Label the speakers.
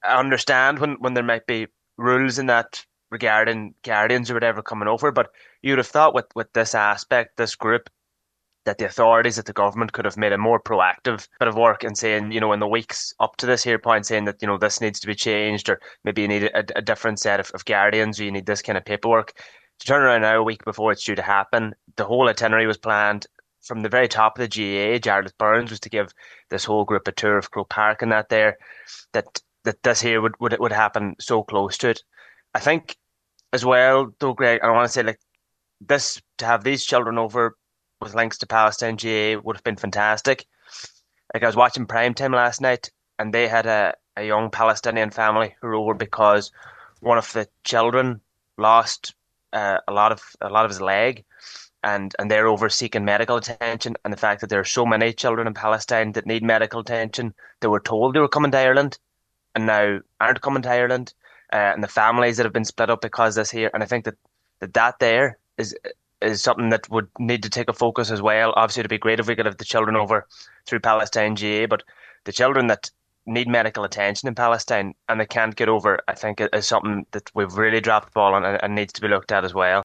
Speaker 1: I understand when there might be rules in that regarding guardians or whatever coming over, but you'd have thought with this aspect, this group, that the authorities, that the government could have made a more proactive bit of work in saying, in the weeks up to this here point, saying that, this needs to be changed, or maybe you need a different set of guardians, or you need this kind of paperwork. To turn around now a week before it's due to happen, the whole itinerary was planned from the very top of the GAA. Jarlath Burns was to give this whole group a tour of Croke Park and that there, that this here would happen so close to it. I think as well, though, Greg, I want to say like this to have these children over with links to Palestine GA would have been fantastic. Like I was watching Prime Time last night, and they had a young Palestinian family who were over because one of the children lost a lot of his leg, and they're over seeking medical attention. And the fact that there are so many children in Palestine that need medical attention, they were told they were coming to Ireland, and now aren't coming to Ireland, and the families that have been split up because of this here. And I think that there is something that would need to take a focus as well. Obviously, it'd be great if we could have the children over through Palestine GA, but the children that need medical attention in Palestine and they can't get over, I think is something that we've really dropped the ball on, and needs to be looked at as well.